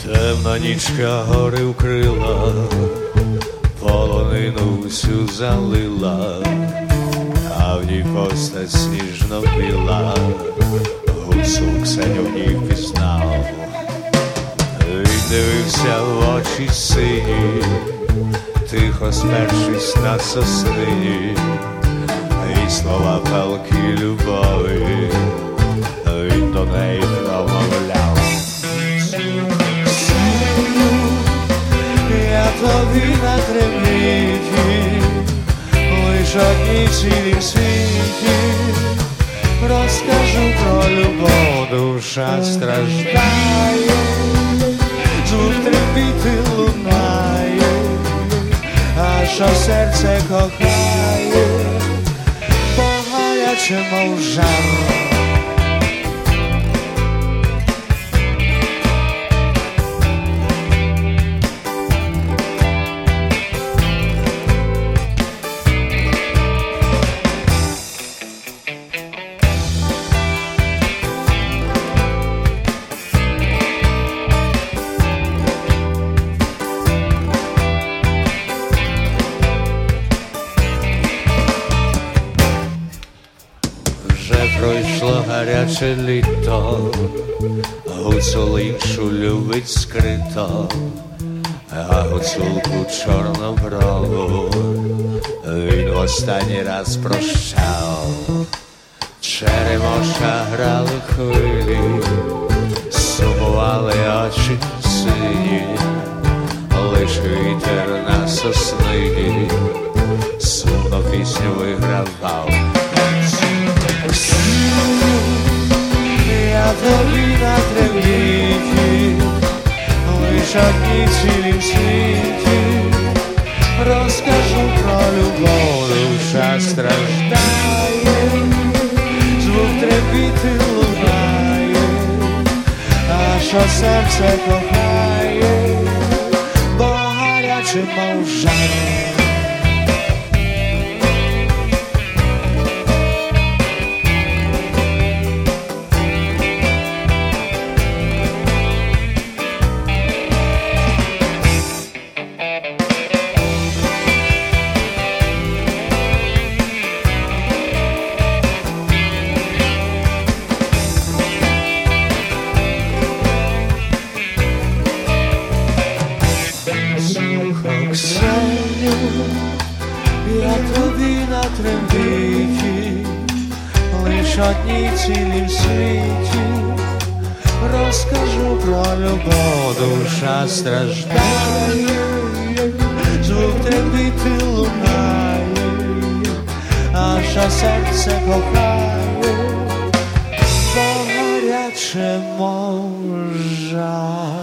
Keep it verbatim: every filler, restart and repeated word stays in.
Темна нічка гори вкрила, полонину всю залила, а в ній постать сніжно біла, гусу Ксеню в ній впізнав. Він дивився в очі сині, тихо спершись на соснині, і слова палки любові він до неї промовляв. Я тобі на тремліті, лиш одній цілім світі, розкажу про любов, душа страждає, звук трепіти лунає, а що серце кохає, бо гаряче, мов жар. Пройшло гаряче літо, гуцул іншу любить скрито, а гуцулку чорноброву він в останній раз прощав. Черемоша грали хвилі, сумували очі сині, лиш вітер на соснині сумно пісню вигравав. Я тобі на тремліті, лиш одній цілім світі, розкажу про любов, душа страждає, звук трепіти лунає, а що серце кохає, бо гаряче, мов жар. Ксеню, я тобі на трембіті, лиш одній цілім світі, розкажу про любов, душа страждає, звук трепіти лунає, а що серце кохає, бо гаряче, мов жар.